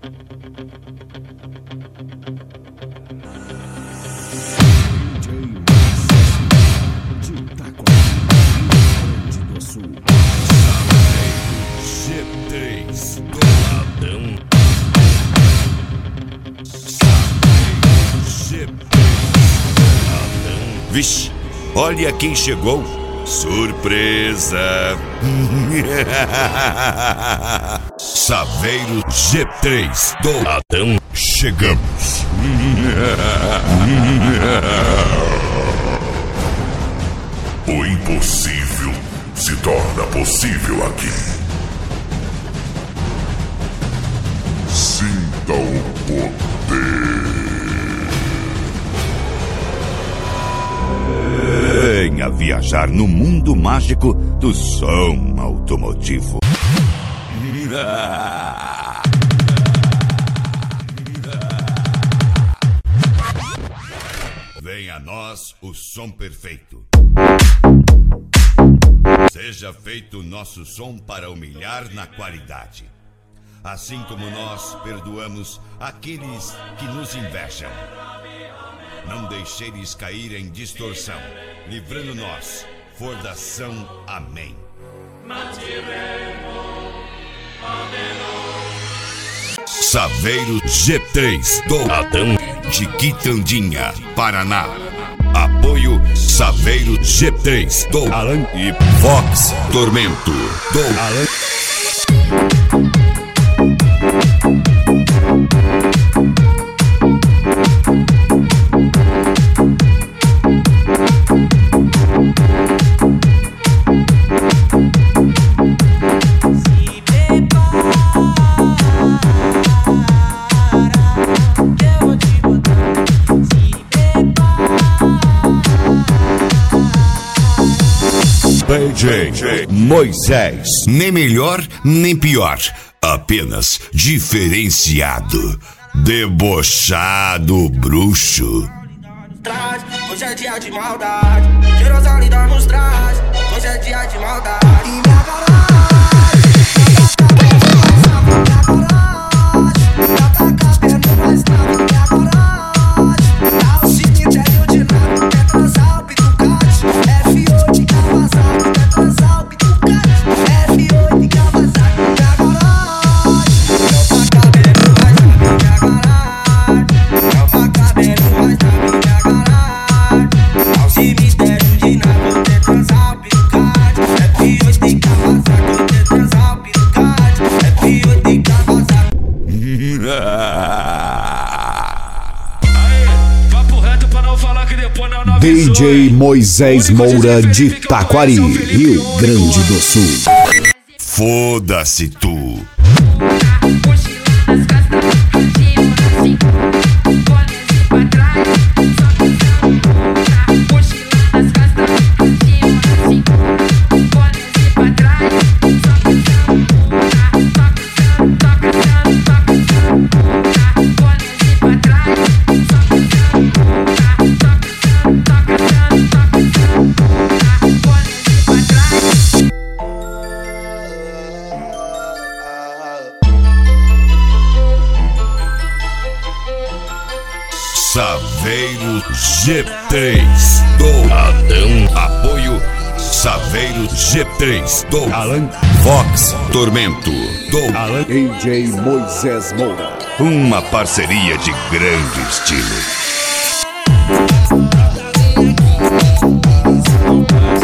G3 Doladão. G3 Doladão. Vixe, olha quem chegou. Surpresa! Saveiro G3 Doladão. Chegamos. O impossível se torna possível aqui. Sinta o poder. Venha viajar no mundo mágico do som automotivo. Venha a nós o som perfeito. Seja feito o nosso som para humilhar na qualidade. Assim como nós perdoamos aqueles que nos invejam. Não deixeis cair em distorção, livrando-nos, fordação. Amém. Saveiro G3 Doladão de Quitandinha, Paraná. Apoio Saveiro G3 Doladão e Vox Tormento Doladão. DJ Moisés, nem melhor nem pior, apenas diferenciado, debochado, bruxo. Hoje é dia de maldade, cheirosa linda nos traz. Hoje é dia de maldade. E minha garagem, minha garagem, mais nada, minha garagem. Dá o cemitério de nada, quer transar o pitucate. F8 de Kawasaki, quer transar o pitucate. F8 de Kawasaki, minha garagem. Não tá cabendo mais na minha garagem. Não tá cabendo mais na minha garagem. Dá o cemitério de nada, quer transar o pitucate. F8 de Kawasaki, quer transar o pitucate. F8 de Kawasaki. DJ Moisés Moura de Taquari, Rio Grande do Sul. Foda-se tu. Saveiro G3 Doladão. Apoio Saveiro G3 Doladão. Vox Tormento Doladão. DJ Moisés Moura. Uma parceria de grande estilo.